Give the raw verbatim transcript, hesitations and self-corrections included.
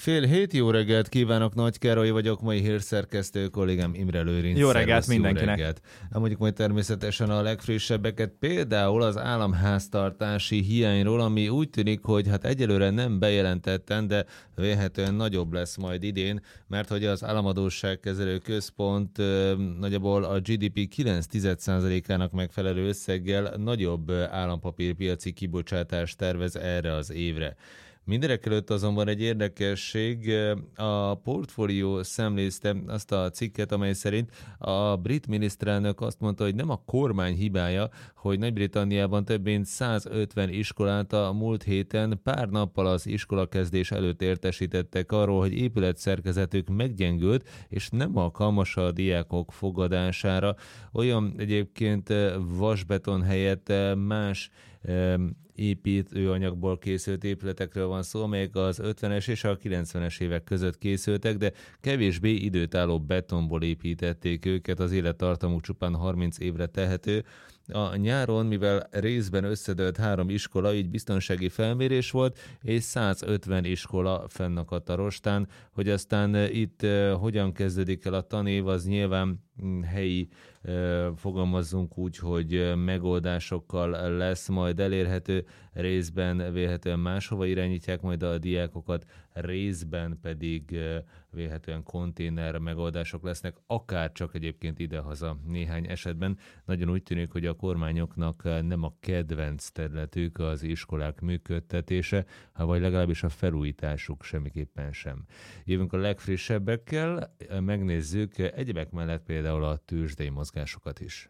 Fél hét, jó reggelt kívánok, Nagy Károly vagyok, mai hírszerkesztő kollégám Imre Lőrinc. Jó reggelt mindenkinek. Reggelt. Mondjuk majd természetesen a legfrissebbeket, például az államháztartási hiányról, ami úgy tűnik, hogy hát egyelőre nem bejelentetten, de vélhetően nagyobb lesz majd idén, mert hogy az Államadósságkezelő Központ nagyjából a gé dé pé kilenc egész egy százalékának megfelelő összeggel nagyobb állampapírpiaci kibocsátást tervez erre az évre. Mindenekelőtt azonban egy érdekesség, a Portfolio szemlézte azt a cikket, amely szerint a brit miniszterelnök azt mondta, hogy nem a kormány hibája, hogy Nagy-Britanniában több mint százötven iskolát a múlt héten pár nappal az iskolakezdés előtt értesítettek arról, hogy épületszerkezetük meggyengült, és nem alkalmas a diákok fogadására. Olyan egyébként vasbeton helyett más építőanyagból készült épületekről van szó, amelyek az ötvenes és a kilencvenes évek között készültek, de kevésbé időtálló betonból építették őket, az élettartamuk csupán harminc évre tehető. A nyáron, mivel részben összedőlt három iskola, így biztonsági felmérés volt, és százötven iskola fennakadt a rostán, hogy aztán itt uh, hogyan kezdődik el a tanév, az nyilván helyi, uh, fogalmazzunk úgy, hogy megoldásokkal lesz majd elérhető, részben vélhetően máshova irányítják majd a diákokat, részben pedig uh, vélhetően konténer megoldások lesznek, akár csak egyébként idehaza néhány esetben. Nagyon úgy tűnik, hogy a kormányoknak nem a kedvenc területük az iskolák működtetése, vagy legalábbis a felújításuk semmiképpen sem. Jövünk a legfrissebbekkel, megnézzük egyebek mellett például a tőzsdei mozgásokat is.